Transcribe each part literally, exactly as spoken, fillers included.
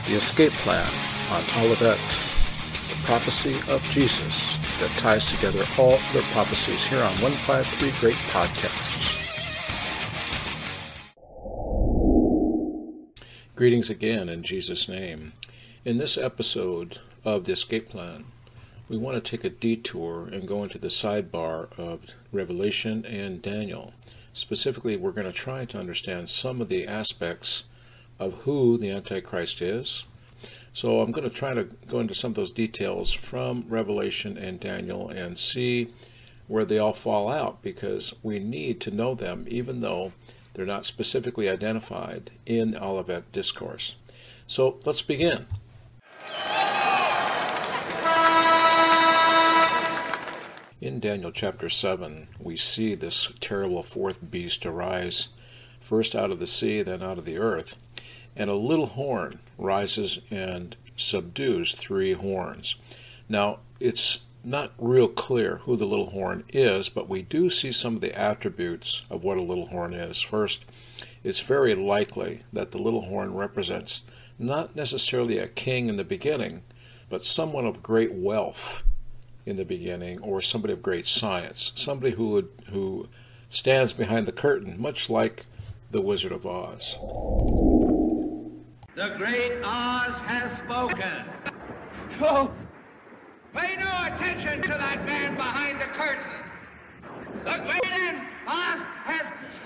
The Escape Plan on Olivet, the prophecy of Jesus that ties together all other prophecies here on one fifty-three Great Podcasts. Greetings again in Jesus' name. In this episode of The Escape Plan, we want to take a detour and go into the sidebar of Revelation and Daniel. Specifically, we're going to try to understand some of the aspects of who the Antichrist is. So I'm going to try to go into some of those details from Revelation and Daniel and see where they all fall out, because we need to know them even though they're not specifically identified in Olivet Discourse. So let's begin. In Daniel chapter seven, we see this terrible fourth beast arise, first out of the sea, then out of the earth, and a little horn rises and subdues three horns. Now, it's not real clear who the little horn is, but we do see some of the attributes of what a little horn is. First, it's very likely that the little horn represents not necessarily a king in the beginning, but someone of great wealth in the beginning, or somebody of great science, somebody who would, who stands behind the curtain, much like the Wizard of Oz. The great Oz has spoken. Oh, pay no attention to that man behind the curtain. The great Oz has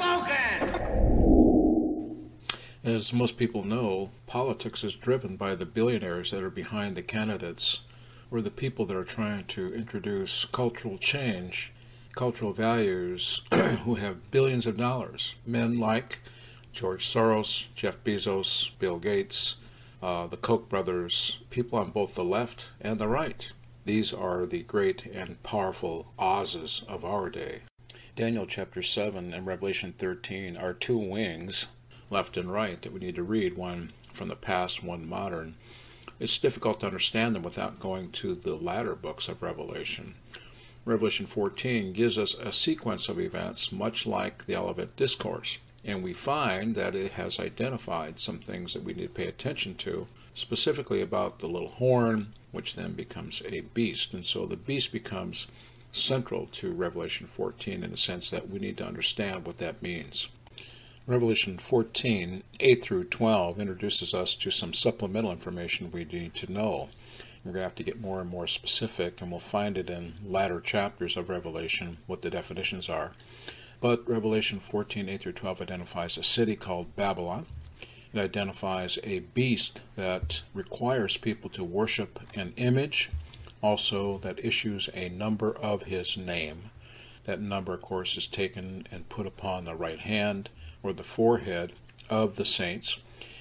spoken. As most people know, politics is driven by the billionaires that are behind the candidates, or the people that are trying to introduce cultural change, cultural values, who have billions of dollars. Men like George Soros, Jeff Bezos, Bill Gates, uh, the Koch brothers, people on both the left and the right. These are the great and powerful Oz's of our day. Daniel chapter seven and Revelation thirteen are two wings, left and right, that we need to read, one from the past, one modern. It's difficult to understand them without going to the latter books of Revelation. Revelation fourteen gives us a sequence of events much like the Olivet Discourse, and we find that it has identified some things that we need to pay attention to, specifically about the little horn, which then becomes a beast. And so the beast becomes central to Revelation fourteen in the sense that we need to understand what that means. Revelation fourteen, eight through twelve, introduces us to some supplemental information we need to know. We're going to have to get more and more specific, and we'll find it in latter chapters of Revelation, what the definitions are. But Revelation fourteen, eight through twelve identifies a city called Babylon. It identifies a beast that requires people to worship an image, also that issues a number of his name. That number, of course, is taken and put upon the right hand or the forehead of the saints.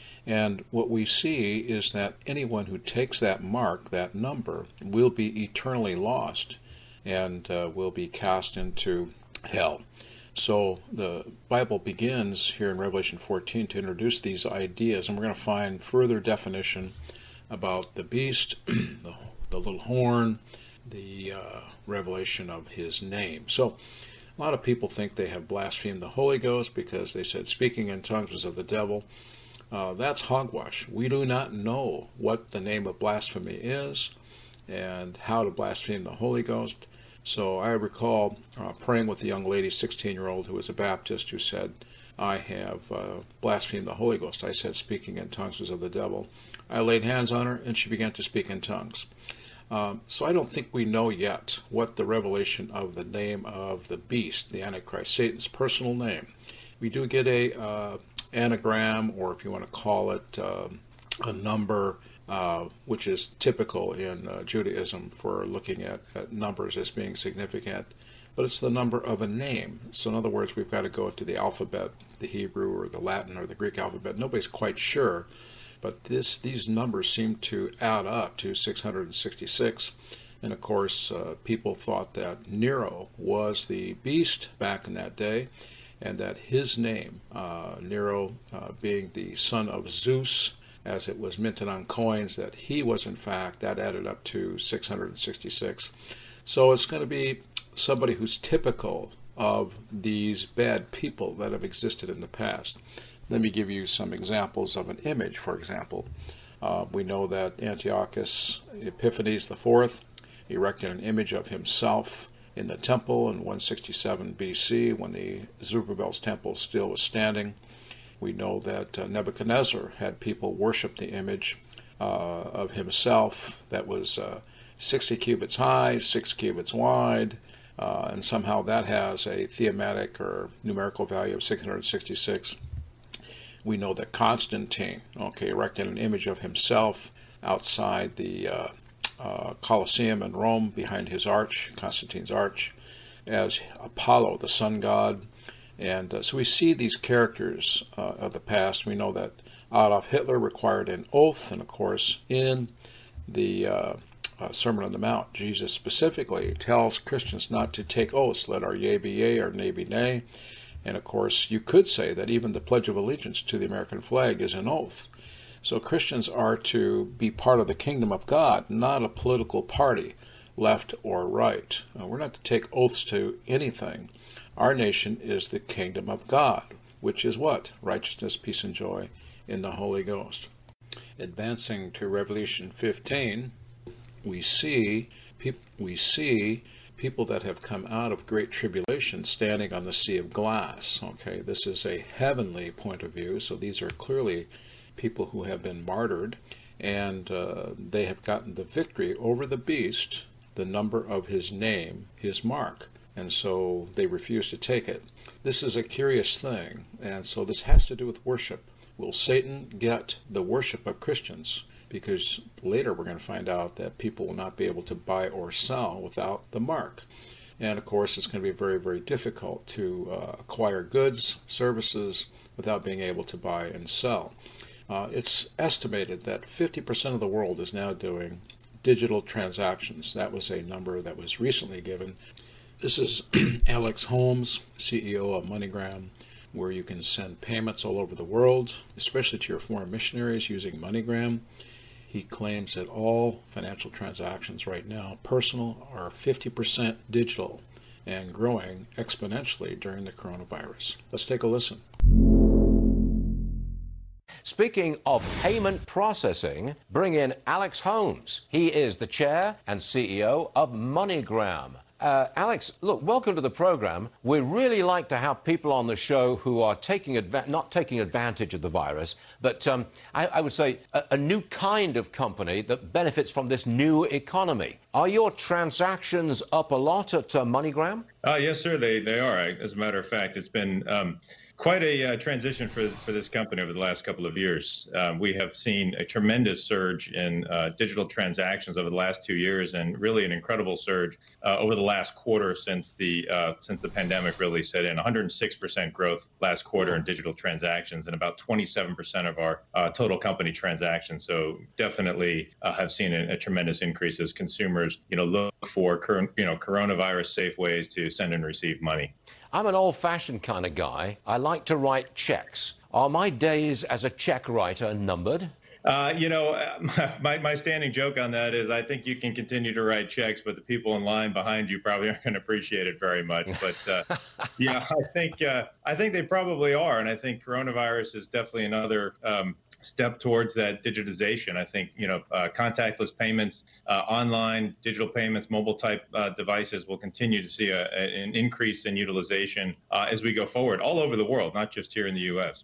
And what we see is that anyone who takes that mark, that number, will be eternally lost and uh, will be cast into hell. So the Bible begins here in Revelation fourteen to introduce these ideas, and we're going to find further definition about the beast, the, the little horn, the uh, revelation of his name. So a lot of people think they have blasphemed the Holy Ghost because they said speaking in tongues was of the devil. Uh, that's hogwash. We do not know what the name of blasphemy is and how to blaspheme the Holy Ghost. So I recall uh, praying with a young lady, sixteen-year-old, who was a Baptist, who said, I have uh, blasphemed the Holy Ghost. I said speaking in tongues was of the devil. I laid hands on her, and she began to speak in tongues. Um, so I don't think we know yet what the revelation of the name of the beast, the Antichrist, Satan's personal name. We do get a uh, anagram, or if you want to call it uh, a number, uh, which is typical in uh, Judaism for looking at, at numbers as being significant, but it's the number of a name. So in other words, we've got to go to the alphabet, the Hebrew or the Latin or the Greek alphabet. Nobody's quite sure. But this, these numbers seem to add up to six hundred sixty-six. And of course, uh, people thought that Nero was the beast back in that day, and that his name, uh, Nero uh, being the son of Zeus, as it was minted on coins, that he was in fact, that added up to six hundred sixty-six. So it's going to be somebody who's typical of these bad people that have existed in the past. Let me give you some examples of an image, for example. Uh, we know that Antiochus Epiphanes the fourth erected an image of himself in the temple in one sixty-seven B C when the Zerubbabel's temple still was standing. We know that uh, Nebuchadnezzar had people worship the image uh, of himself that was uh, sixty cubits high, six cubits wide, uh, and somehow that has a thematic or numerical value of six hundred sixty-six. We know that Constantine, okay, erected an image of himself outside the uh, uh, Colosseum in Rome behind his arch, Constantine's arch, as Apollo, the sun god. And uh, so we see these characters uh, of the past. We know that Adolf Hitler required an oath, and of course, in the uh, uh, Sermon on the Mount, Jesus specifically tells Christians not to take oaths. Let our yea be yea, our nay be nay. And of course, you could say that even the Pledge of Allegiance to the American flag is an oath. So Christians are to be part of the kingdom of God, not a political party, left or right. Uh, we're not to take oaths to anything. Our nation is the kingdom of God, which is what? Righteousness, peace, and joy in the Holy Ghost. Advancing to Revelation fifteen, we see peop- we see people that have come out of great tribulation standing on the sea of glass. Okay, this is a heavenly point of view, so these are clearly people who have been martyred, and uh, they have gotten the victory over the beast, the number of his name, his mark, and so they refuse to take it. This is a curious thing, and so this has to do with worship. Will Satan get the worship of Christians? Because later we're going to find out that people will not be able to buy or sell without the mark. And of course, it's going to be very, very difficult to uh, acquire goods, services, without being able to buy and sell. Uh, it's estimated that fifty percent of the world is now doing digital transactions. That was a number that was recently given. This is Alex Holmes, C E O of MoneyGram, where you can send payments all over the world, especially to your foreign missionaries using MoneyGram. He claims that all financial transactions right now, personal, are fifty percent digital and growing exponentially during the coronavirus. Let's take a listen. Speaking of payment processing, bring in Alex Holmes. He is the chair and C E O of MoneyGram. Uh, Alex, look, welcome to the program. We really like to have people on the show who are taking adva- not taking advantage of the virus, but um, I, I would say a, a new kind of company that benefits from this new economy. Are your transactions up a lot at uh, MoneyGram? Uh, yes, sir, they, they are. As a matter of fact, it's been um, quite a uh, transition for, for this company over the last couple of years. Um, we have seen a tremendous surge in uh, digital transactions over the last two years, and really an incredible surge uh, over the last quarter since the uh, since the pandemic really set in. one hundred six percent growth last quarter in digital transactions, and about twenty-seven percent of our uh, total company transactions. So definitely uh, have seen a, a tremendous increase as consumers, you know, look for current, you know, coronavirus safe ways to send and receive money. I'm an old-fashioned kind of guy. I like to write checks. Are my days as a check writer numbered? Uh, you know, my, my standing joke on that is I think you can continue to write checks, but the people in line behind you probably aren't going to appreciate it very much. But, uh, yeah, I think uh, I think they probably are. And I think coronavirus is definitely another um, step towards that digitization. I think, you know, uh, contactless payments, uh, online digital payments, mobile type uh, devices will continue to see a, a, an increase in utilization uh, as we go forward all over the world, not just here in the U S.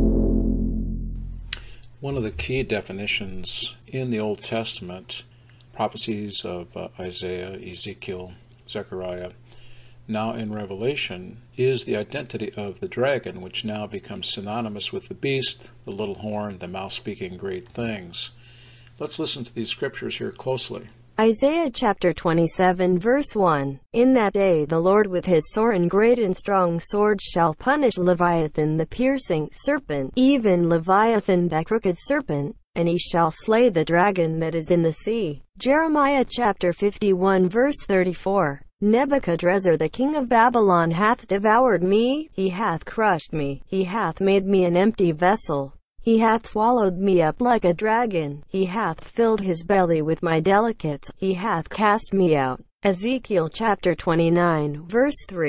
One of the key definitions in the Old Testament, prophecies of uh, Isaiah, Ezekiel, Zechariah, now in Revelation, is the identity of the dragon, which now becomes synonymous with the beast, the little horn, the mouth speaking great things. Let's listen to these scriptures here closely. Isaiah chapter twenty-seven verse one. In that day the Lord with his sore and great and strong sword shall punish Leviathan the piercing serpent, even Leviathan that crooked serpent, and he shall slay the dragon that is in the sea. Jeremiah chapter fifty-one verse thirty-four. Nebuchadrezzar the king of Babylon hath devoured me, he hath crushed me, he hath made me an empty vessel. He hath swallowed me up like a dragon. He hath filled his belly with my delicates. He hath cast me out. Ezekiel chapter twenty-nine verse three.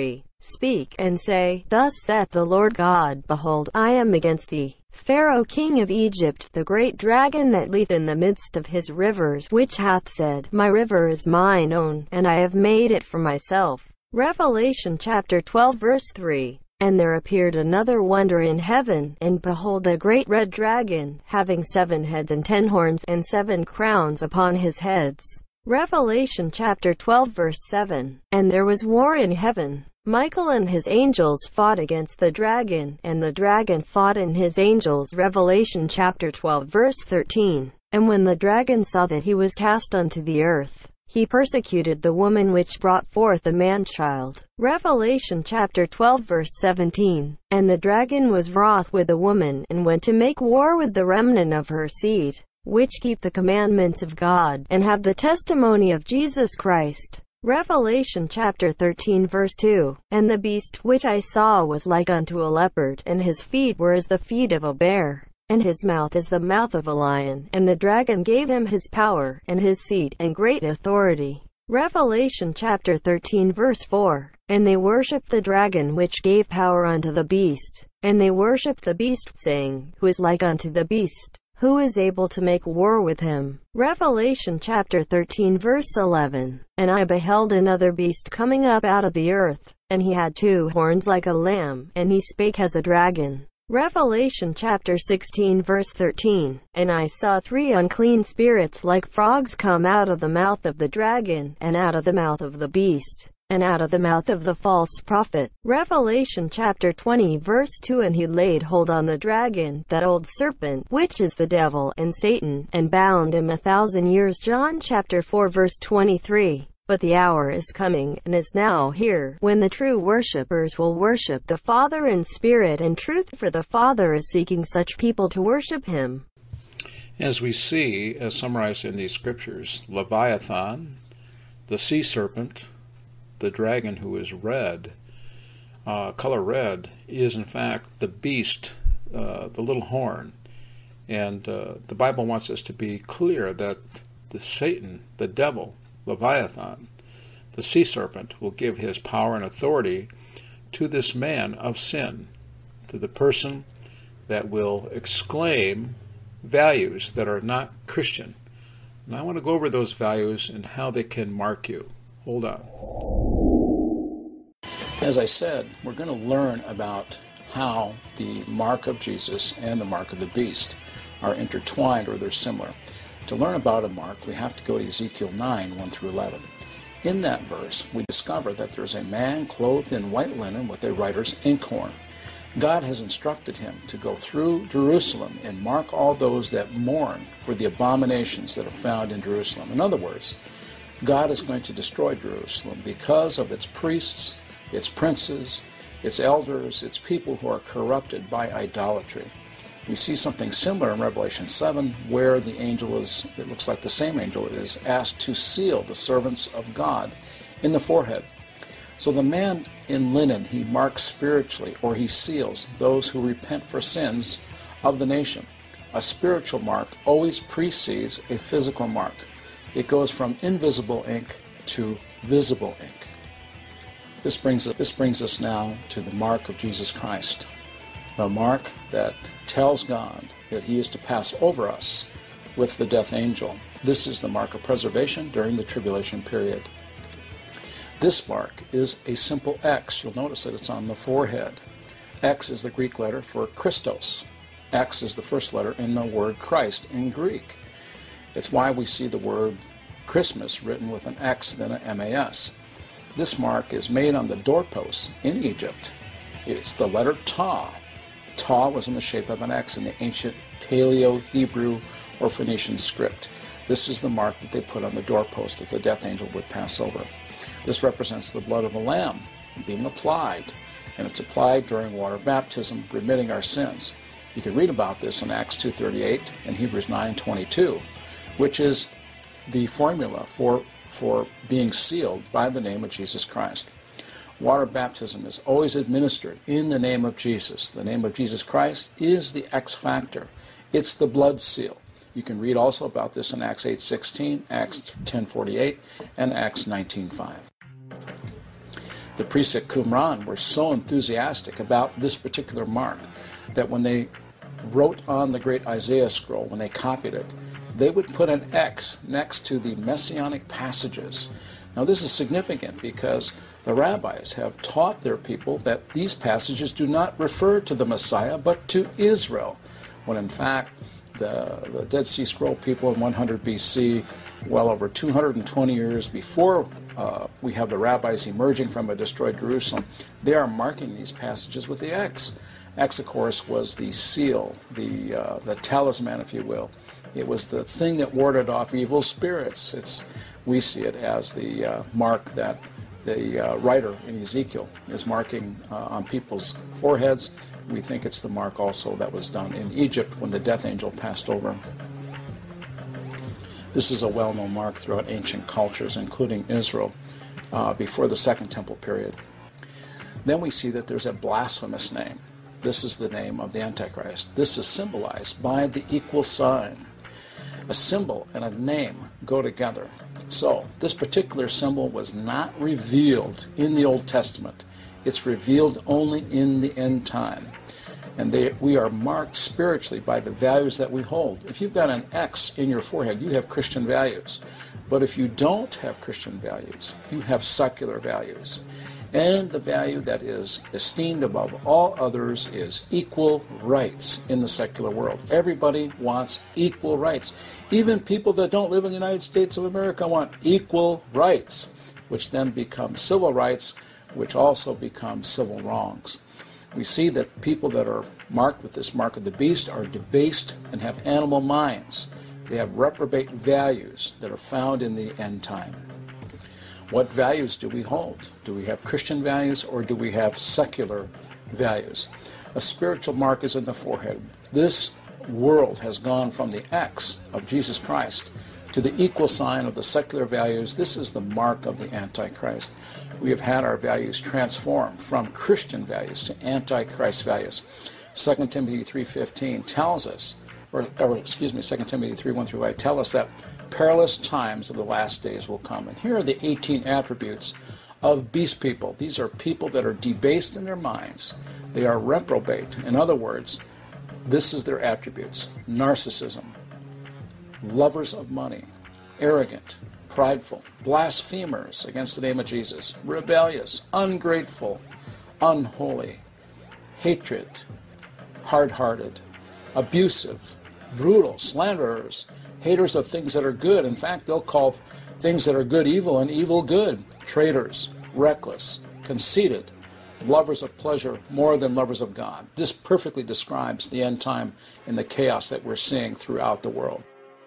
Speak, and say, Thus saith the Lord God, Behold, I am against thee, Pharaoh king of Egypt, the great dragon that lieth in the midst of his rivers, which hath said, My river is mine own, and I have made it for myself. Revelation chapter twelve verse three. And there appeared another wonder in heaven, and behold a great red dragon, having seven heads and ten horns, and seven crowns upon his heads. Revelation chapter twelve verse seven. And there was war in heaven. Michael and his angels fought against the dragon, and the dragon fought and his angels. Revelation chapter twelve verse thirteen. And when the dragon saw that he was cast unto the earth, he persecuted the woman which brought forth a man-child. Revelation chapter twelve verse seventeen. And the dragon was wroth with the woman, and went to make war with the remnant of her seed, which keep the commandments of God, and have the testimony of Jesus Christ. Revelation chapter thirteen verse two. And the beast which I saw was like unto a leopard, and his feet were as the feet of a bear, and his mouth is the mouth of a lion. And the dragon gave him his power, and his seat, and great authority. Revelation chapter thirteen verse four. And they worshipped the dragon which gave power unto the beast, and they worshipped the beast, saying, Who is like unto the beast? Who is able to make war with him? Revelation chapter thirteen verse eleven. And I beheld another beast coming up out of the earth, and he had two horns like a lamb, and he spake as a dragon. Revelation chapter sixteen verse thirteen. And I saw three unclean spirits like frogs come out of the mouth of the dragon, and out of the mouth of the beast, and out of the mouth of the false prophet. Revelation chapter twenty verse two. And he laid hold on the dragon, that old serpent, which is the devil and Satan, and bound him a thousand years. John chapter four verse twenty-three. But the hour is coming, and is now here, when the true worshippers will worship the Father in spirit and truth, for the Father is seeking such people to worship him. As we see, as summarized in these scriptures, Leviathan, the sea serpent, the dragon who is red, uh, color red, is in fact the beast, uh, the little horn. And uh, the Bible wants us to be clear that the Satan, the devil, Leviathan, the sea serpent, will give his power and authority to this man of sin, to the person that will exclaim values that are not Christian. And I want to go over those values and how they can mark you. Hold on. As I said, we're going to learn about how the mark of Jesus and the mark of the beast are intertwined, or they're similar. To learn about a mark, we have to go to Ezekiel nine, one through eleven. In that verse, we discover that there's a man clothed in white linen with a writer's inkhorn. God has instructed him to go through Jerusalem and mark all those that mourn for the abominations that are found in Jerusalem. In other words, God is going to destroy Jerusalem because of its priests, its princes, its elders, its people who are corrupted by idolatry. We see something similar in Revelation seven, where the angel is, it looks like the same angel is asked to seal the servants of God in the forehead. So the man in linen, he marks spiritually, or he seals those who repent for sins of the nation. A spiritual mark always precedes a physical mark. It goes from invisible ink to visible ink. This brings, this brings us now to the mark of Jesus Christ, the mark that tells God that he is to pass over us with the death angel. This is the mark of preservation during the tribulation period. This mark is a simple X. You'll notice that it's on the forehead. X is the Greek letter for Christos. X is the first letter in the word Christ in Greek. It's why we see the word Christmas written with an X than an M A S. This mark is made on the doorposts in Egypt. It's the letter Tau. Tau was in the shape of an X in the ancient Paleo-Hebrew or Phoenician script. This is the mark that they put on the doorpost that the death angel would pass over. This represents the blood of a lamb being applied, and it's applied during water baptism, remitting our sins. You can read about this in Acts two thirty-eight and Hebrews nine twenty-two, which is the formula for, for being sealed by the name of Jesus Christ. Water baptism is always administered in the name of Jesus. The name of Jesus Christ is the X factor. It's the blood seal. You can read also about this in Acts eight sixteen, Acts ten forty-eight, and Acts nineteen five. The priests at Qumran were so enthusiastic about this particular mark that when they wrote on the great Isaiah scroll, when they copied it, they would put an X next to the messianic passages. Now this is significant because the rabbis have taught their people that these passages do not refer to the Messiah but to Israel, when in fact the, the Dead Sea Scroll people in one hundred B C, well over two hundred twenty years before uh, we have the rabbis emerging from a destroyed Jerusalem, they are marking these passages with the X. X, of course, was the seal, the uh, the talisman, if you will. It was the thing that warded off evil spirits. It's we see it as the uh, mark that the uh, writer in Ezekiel is marking uh, on people's foreheads. We think it's the mark also that was done in Egypt when the death angel passed over. This is a well-known mark throughout ancient cultures, including Israel, uh, before the Second Temple period. Then we see that there's a blasphemous name. This is the name of the Antichrist. This is symbolized by the equal sign. A symbol and a name go together. So this particular symbol was not revealed in the Old Testament. It's revealed only in the end time. And they, we are marked spiritually by the values that we hold. If you've got an X in your forehead, you have Christian values. But if you don't have Christian values, you have secular values. And the value that is esteemed above all others is equal rights in the secular world. Everybody wants equal rights. Even people that don't live in the United States of America want equal rights, which then become civil rights, which also become civil wrongs. We see that people that are marked with this mark of the beast are debased and have animal minds. They have reprobate values that are found in the end time. What values do we hold? Do we have Christian values or do we have secular values? A spiritual mark is in the forehead. This world has gone from the X of Jesus Christ to the equal sign of the secular values. This is the mark of the Antichrist. We have had our values transformed from Christian values to Antichrist values. Second Timothy three fifteen tells us, or, or excuse me, Second Timothy three one through five tell us that perilous times of the last days will come. And here are the eighteen attributes of beast people. These are people that are debased in their minds. They are reprobate. In other words, this is their attributes: narcissism, lovers of money, arrogant, prideful, blasphemers against the name of Jesus, rebellious, ungrateful, unholy, hatred, hard-hearted, abusive, brutal, slanderers, haters of things that are good. In fact, they'll call things that are good evil and evil good. Traitors, reckless, conceited, lovers of pleasure more than lovers of God. This perfectly describes the end time and the chaos that we're seeing throughout the world.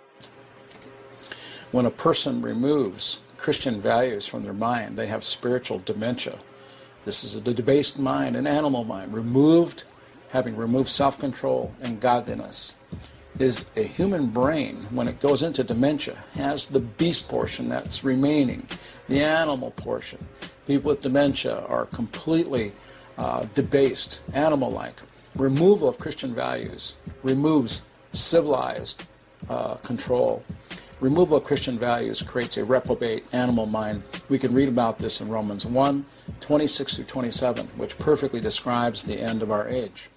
When a person removes Christian values from their mind, they have spiritual dementia. This is a debased mind, an animal mind, removed, having removed self-control and godliness. Is a human brain, when it goes into dementia, has the beast portion that's remaining, the animal portion. People with dementia are completely uh, debased, animal-like. Removal of Christian values removes civilized uh, control. Removal of Christian values creates a reprobate animal mind. We can read about this in Romans one, twenty-six through twenty-seven, which perfectly describes the end of our age.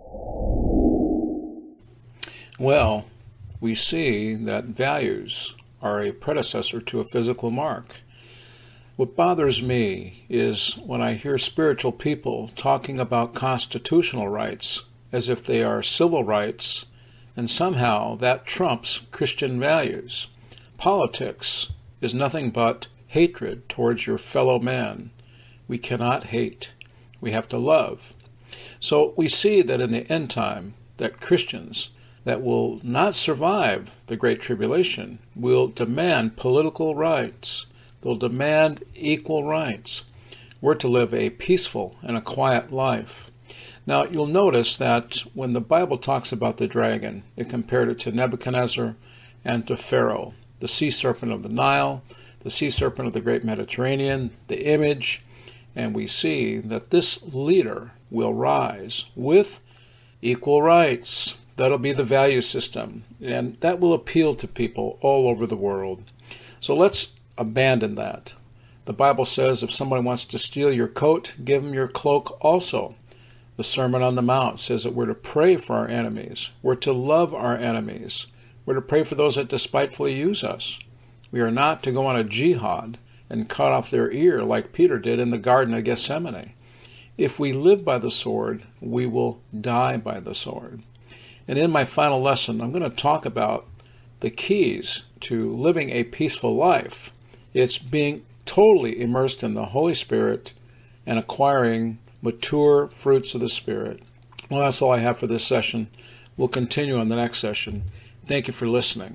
Well, we see that values are a predecessor to a physical mark. What bothers me is when I hear spiritual people talking about constitutional rights as if they are civil rights, and somehow that trumps Christian values. Politics is nothing but hatred towards your fellow man. We cannot hate. We have to love. So we see that in the end time that Christians that will not survive the Great Tribulation will demand political rights. They'll demand equal rights. We're to live a peaceful and a quiet life. Now, you'll notice that when the Bible talks about the dragon, it compared it to Nebuchadnezzar and to Pharaoh, the sea serpent of the Nile, the sea serpent of the great Mediterranean, the image, and we see that this leader will rise with equal rights. That'll be the value system, and that will appeal to people all over the world. So let's abandon that. The Bible says if somebody wants to steal your coat, give them your cloak also. The Sermon on the Mount says that we're to pray for our enemies. We're to love our enemies. We're to pray for those that despitefully use us. We are not to go on a jihad and cut off their ear like Peter did in the Garden of Gethsemane. If we live by the sword, we will die by the sword. And in my final lesson, I'm going to talk about the keys to living a peaceful life. It's being totally immersed in the Holy Spirit and acquiring mature fruits of the Spirit. Well, that's all I have for this session. We'll continue on the next session. Thank you for listening.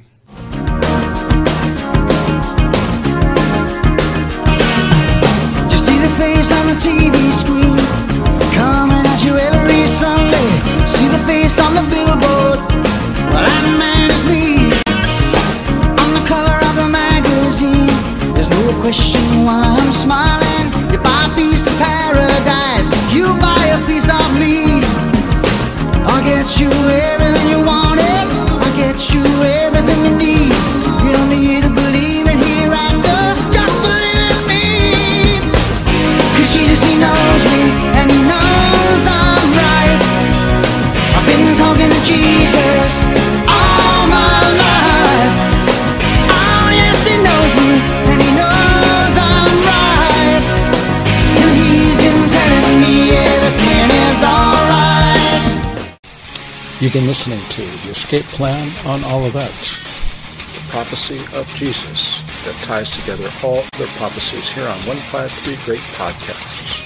You see the face on the T V screen coming at you every Sunday. See the face on the billboard. Well, that man is me. On the cover of the magazine, there's no question why I'm smiling. You buy a piece of paradise, you buy a piece of me. I'll get you everything you wanted, I'll get you everything you need. You don't need to believe in hereafter, just believe in me. Cause Jesus, he knows me, and he knows I'm right. I've been talking to Jesus all my life. Oh yes, he knows me, and he knows I'm right. And he's been telling me everything is alright. You've been listening to The Escape Plan on Olivet, the prophecy of Jesus that ties together all other prophecies here on one fifty-three Great Podcasts.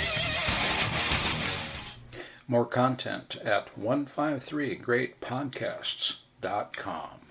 More content at one fifty-three great podcasts dot com.